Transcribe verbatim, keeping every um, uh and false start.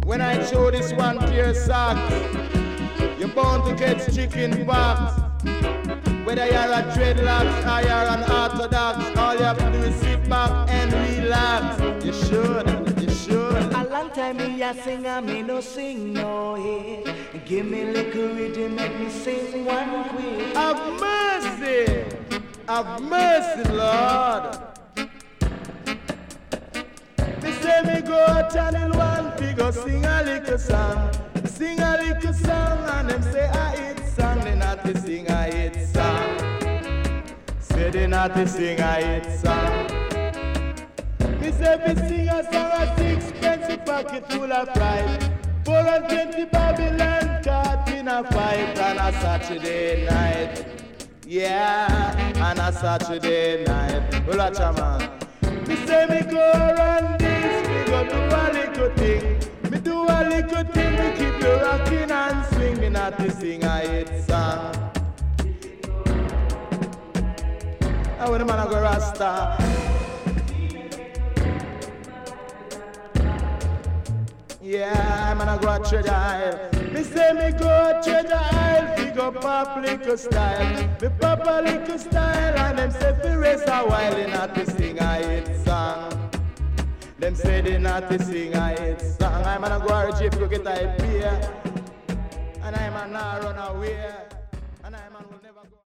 When I show this one to your socks, you're bound to get chicken pox. Whether you're a dreadlocks or you're an orthodox, all you have to do is sit back and relax. You should, you should. A long time me a sing and me no sing no hit. Give me little rhythm, make me sing one quick. Have mercy, have mercy, Lord. Me say me go channel one, we go sing a little song. Sing a little song and them say a hit song. They not to sing a hit song. Say they not to sing a hit song. Me say me sing a song a sixpence pocket full of pride. Four and twenty Babylon caught in a fight on a Saturday night. Yeah, on a Saturday night. Well, watch a man. Me say me go around this, me go do a little thing. Me do a little thing, me keep you rocking and swing. Me not to sing a hit song. I want the man a go Rasta. Yeah, man a go a Treasure Isle. Me say me go a Treasure Isle, we go pop liquor style. Me pop a liquor style and them say fi race a while. They not to sing a hit song. Them say they not to sing a hit song. I'm gonna go a Jeep go get a beer, and I'm a not run away.